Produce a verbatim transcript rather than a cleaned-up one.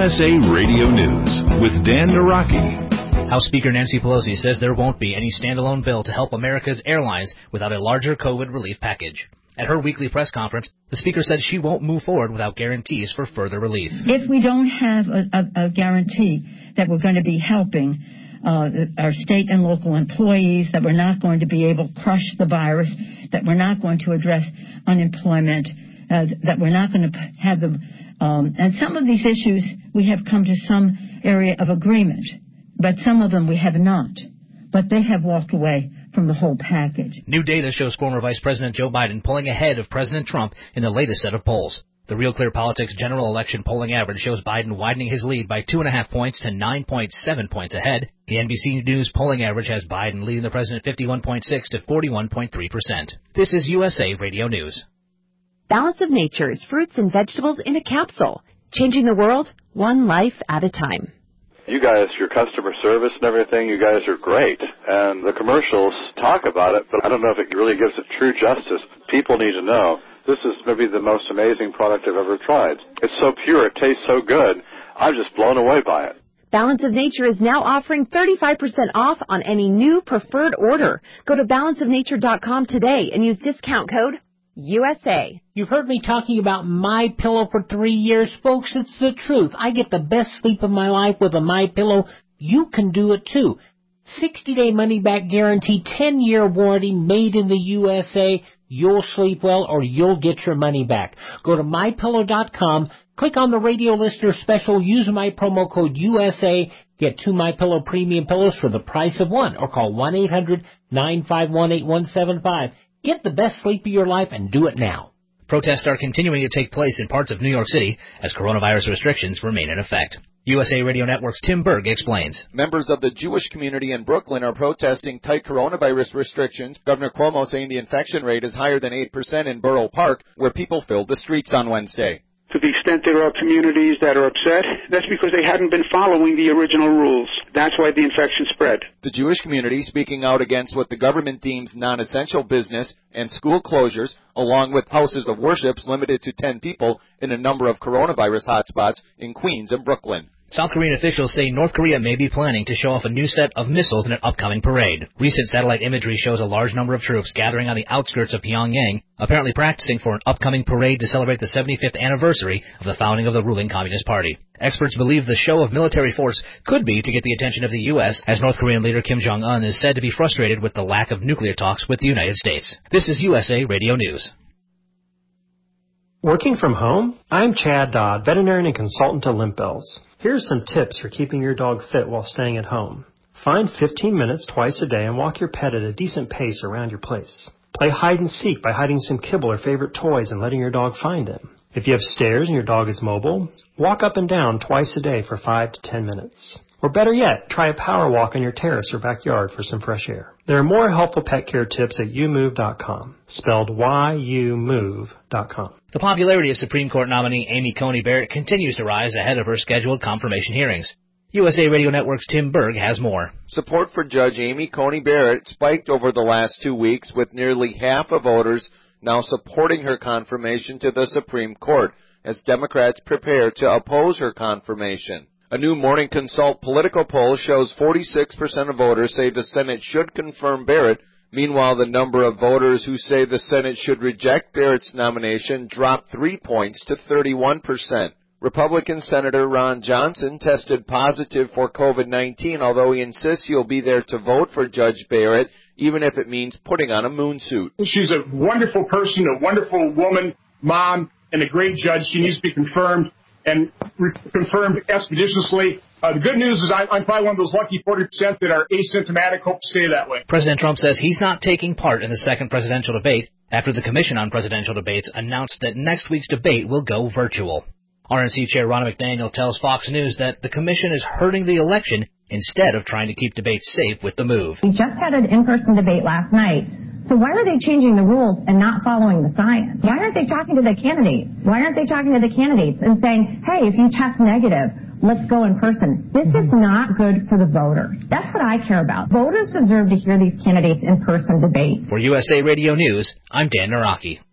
S A Radio News with Dan Naraki. House Speaker Nancy Pelosi says there won't be any standalone bill to help America's airlines without a larger COVID relief package. At her weekly press conference, the Speaker said she won't move forward without guarantees for further relief. If we don't have a, a, a guarantee that we're going to be helping uh, our state and local employees, that we're not going to be able to crush the virus, that we're not going to address unemployment, uh, that we're not going to have the... Um, and some of these issues, we have come to some area of agreement, but some of them we have not. But they have walked away from the whole package. New data shows former Vice President Joe Biden pulling ahead of President Trump in the latest set of polls. The Real Clear Politics general election polling average shows Biden widening his lead by two and a half points to nine point seven points ahead. The N B C News polling average has Biden leading the president fifty-one point six to forty-one point three percent. This is U S A Radio News. Balance of Nature's fruits and vegetables in a capsule, changing the world one life at a time. You guys, your customer service and everything, you guys are great. And the commercials talk about it, but I don't know if it really gives it true justice. People need to know this is maybe the most amazing product I've ever tried. It's so pure, it tastes so good. I'm just blown away by it. Balance of Nature is now offering thirty-five percent off on any new preferred order. Go to balance of nature dot com today and use discount code U S A. You've heard me talking about MyPillow for three years, folks. It's the truth. I get the best sleep of my life with a MyPillow. You can do it too. sixty-day money-back guarantee, ten-year warranty, made in the U S A. You'll sleep well or you'll get your money back. Go to my pillow dot com, click on the radio listener special, use my promo code U S A, get two MyPillow premium pillows for the price of one, or call one eight hundred nine five one eight one seven five. Get the best sleep of your life and do it now. Protests are continuing to take place in parts of New York City as coronavirus restrictions remain in effect. U S A Radio Network's Tim Berg explains. Members of the Jewish community in Brooklyn are protesting tight coronavirus restrictions. Governor Cuomo saying the infection rate is higher than eight percent in Borough Park, where people filled the streets on Wednesday. To the extent there are communities that are upset, that's because they hadn't been following the original rules. That's why the infection spread. The Jewish community speaking out against what the government deems non-essential business and school closures, along with houses of worship limited to ten people in a number of coronavirus hotspots in Queens and Brooklyn. South Korean officials say North Korea may be planning to show off a new set of missiles in an upcoming parade. Recent satellite imagery shows a large number of troops gathering on the outskirts of Pyongyang, apparently practicing for an upcoming parade to celebrate the seventy-fifth anniversary of the founding of the ruling Communist Party. Experts believe the show of military force could be to get the attention of the U S, as North Korean leader Kim Jong-un is said to be frustrated with the lack of nuclear talks with the United States. This is U S A Radio News. Working from home? I'm Chad Dodd, veterinarian and consultant at Limp Bells. Here's some tips for keeping your dog fit while staying at home. Find fifteen minutes twice a day and walk your pet at a decent pace around your place. Play hide and seek by hiding some kibble or favorite toys and letting your dog find them. If you have stairs and your dog is mobile, walk up and down twice a day for five to ten minutes. Or better yet, try a power walk on your terrace or backyard for some fresh air. There are more helpful pet care tips at you move dot com, spelled Y U move dot com. The popularity of Supreme Court nominee Amy Coney Barrett continues to rise ahead of her scheduled confirmation hearings. U S A Radio Network's Tim Berg has more. Support for Judge Amy Coney Barrett spiked over the last two weeks, with nearly half of voters now supporting her confirmation to the Supreme Court, as Democrats prepare to oppose her confirmation. A new Morning Consult political poll shows forty-six percent of voters say the Senate should confirm Barrett. Meanwhile, the number of voters who say the Senate should reject Barrett's nomination dropped three points to thirty-one percent. Republican Senator Ron Johnson tested positive for COVID nineteen, although he insists he'll be there to vote for Judge Barrett, even if it means putting on a moon suit. She's a wonderful person, a wonderful woman, mom, and a great judge. She needs to be confirmed, and re- confirmed expeditiously. Uh, the good news is I, I'm probably one of those lucky forty percent that are asymptomatic. Hope to stay that way. President Trump says he's not taking part in the second presidential debate after the Commission on Presidential Debates announced that next week's debate will go virtual. R N C Chair Ronna McDaniel tells Fox News that the Commission is hurting the election instead of trying to keep debates safe with the move. We just had an in-person debate last night. So why are they changing the rules and not following the science? Why aren't they talking to the candidates? Why aren't they talking to the candidates and saying, hey, if you test negative, let's go in person? This is not good for the voters. That's what I care about. Voters deserve to hear these candidates in person debate. For U S A Radio News, I'm Dan Naraki.